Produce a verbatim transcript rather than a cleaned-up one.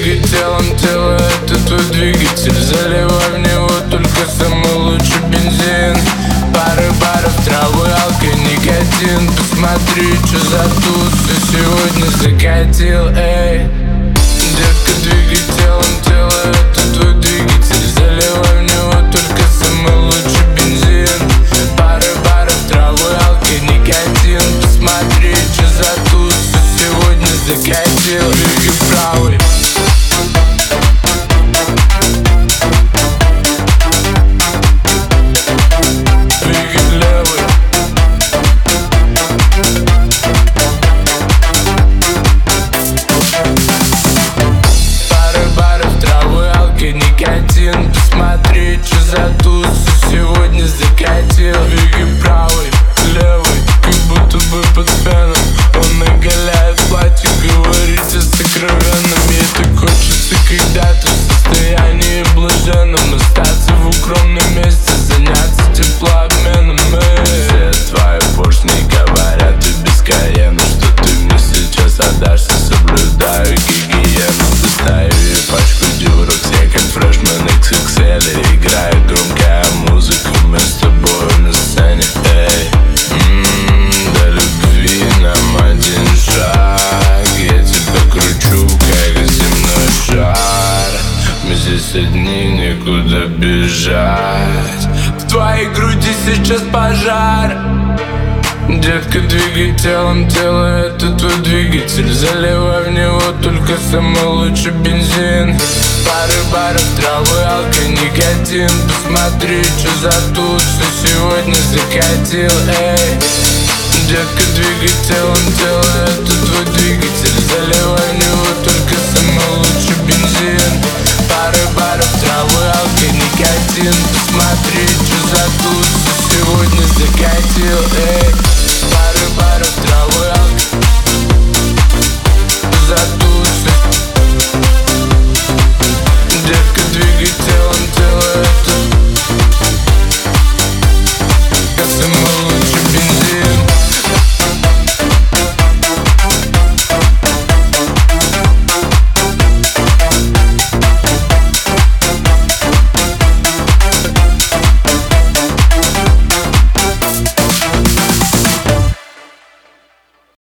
двигай телом, тело — это твой двигатель. Заливай в него только самый лучший бензин. Пары баров, травы, алкоголь, никотин. Посмотри, что за туз ты сегодня закатил, эй. Детка, двигай телом, тело — это твой двигатель. Заливай в него только самый лучший бензин. Пары баров, травы, алкоголь, никотин. Посмотри, что за туз ты сегодня закатил. Двигай правый. Никотин, посмотри, что за туз ты сегодня закатил. Двигай правый, левый, как будто бы под феном. Он оголяет платье, говорит о сокровенном. Ей так хочется когда-то в состоянии блаженном остаться в укромном месте, заняться теплообменом. Все твои поршни говорят и бесконечно, что ты мне сейчас отдашься. Соблюдаю гигиену, достаю и пачку дюрок. Все как фрешмен икс икс эль. Играет громкая музыка, мы с тобой на сцене, эй. Ммм, до любви нам один шаг. Я тебя кручу, как земной шар. Мы здесь одни, некуда бежать. В твоей груди сейчас пожар. Детка, двигай телом, тело — это твой двигатель. Заливай в него только самый лучший бензин. Пары баров, травы, алкоголь, никотин. Посмотри, что за туз ты сегодня закатил, эй. Детка, двигай телом, тело — это твой двигатель. Заливай в него только самый лучший бензин. Пары баров, травы, алкоголь, никотин. Посмотри, что за туз ты сегодня закатил,